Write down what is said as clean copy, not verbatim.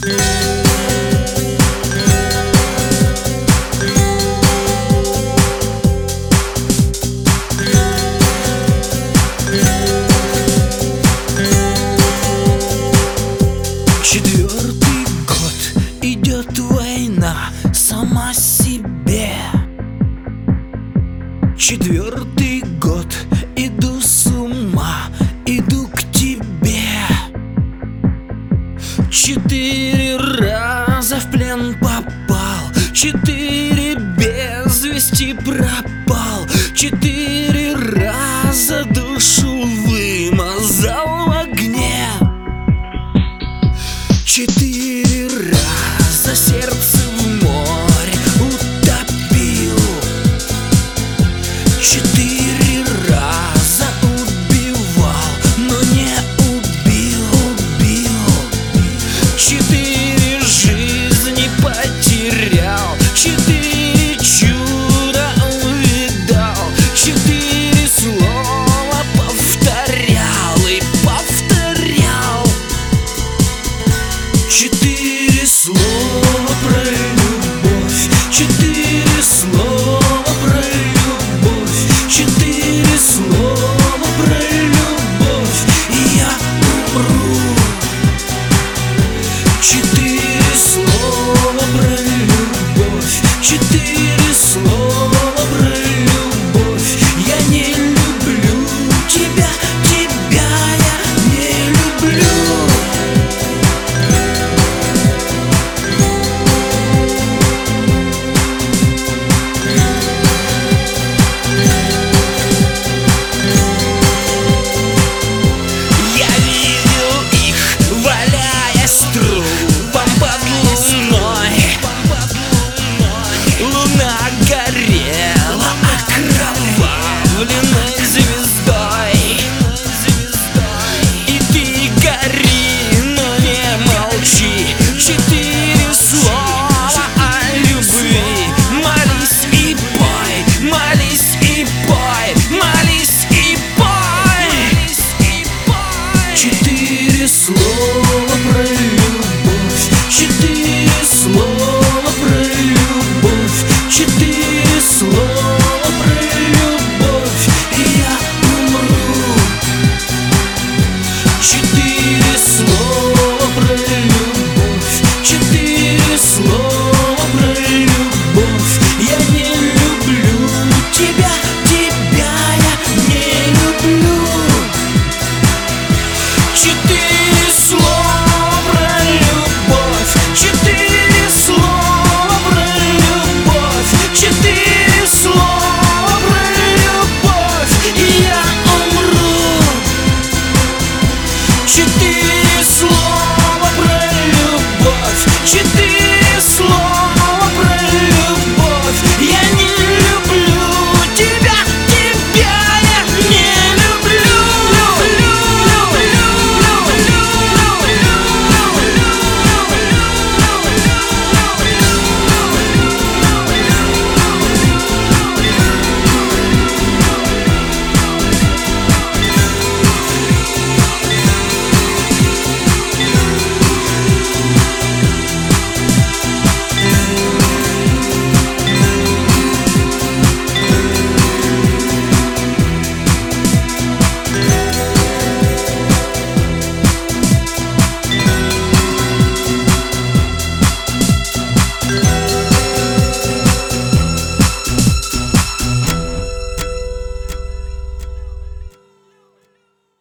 Четвертый год идет война сама себе. Четвертый год иду с ума, иду к тебе. 4 раза в плен попал, 4 без вести пропал, 4 раза душу вымазал в огне. 4 раза сердце в море утопил, 4 раза убивал, но не убил. 4 жизни потерял, 4 чуда увидал, 4 слова повторял и повторял. 4 слова про любовь, 4 слова про любовь, 4 слова про любовь, и я умру. 4